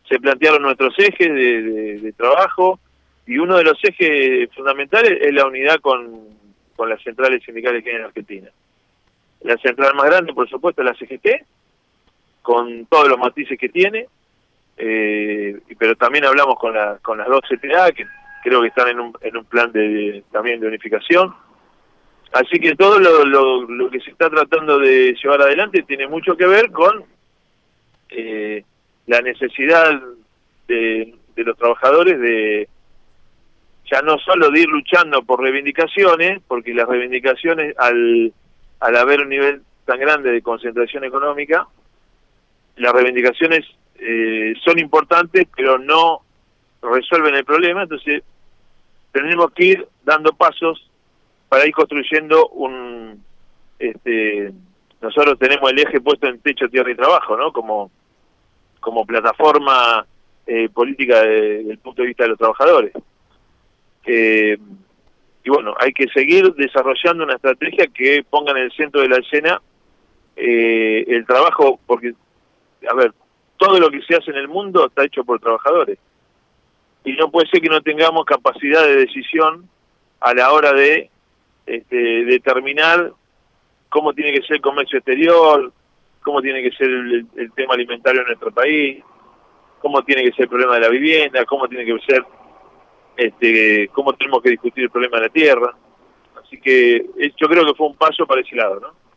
se plantearon nuestros ejes de trabajo, y uno de los ejes fundamentales es la unidad con las centrales sindicales que hay en Argentina. La central más grande, por supuesto, es la CGT, con todos los matices que tiene, pero también hablamos con las dos CTA, que creo que están en un plan también de unificación. Así que todo lo que se está tratando de llevar adelante tiene mucho que ver con la necesidad de los trabajadores de ya no solo de ir luchando por reivindicaciones, porque las reivindicaciones al haber un nivel tan grande de concentración económica, las reivindicaciones son importantes, pero no resuelven el problema. Entonces tenemos que ir dando pasos para ir construyendo nosotros tenemos el eje puesto en techo, tierra y trabajo, ¿no? Como plataforma política desde el punto de vista de los trabajadores. Y bueno, hay que seguir desarrollando una estrategia que ponga en el centro de la escena el trabajo, porque, a ver, todo lo que se hace en el mundo está hecho por trabajadores. Y no puede ser que no tengamos capacidad de decisión a la hora de determinar cómo tiene que ser el comercio exterior, cómo tiene que ser el tema alimentario en nuestro país, cómo tiene que ser el problema de la vivienda, cómo tiene que ser cómo tenemos que discutir el problema de la tierra. Así que yo creo que fue un paso para ese lado, ¿no?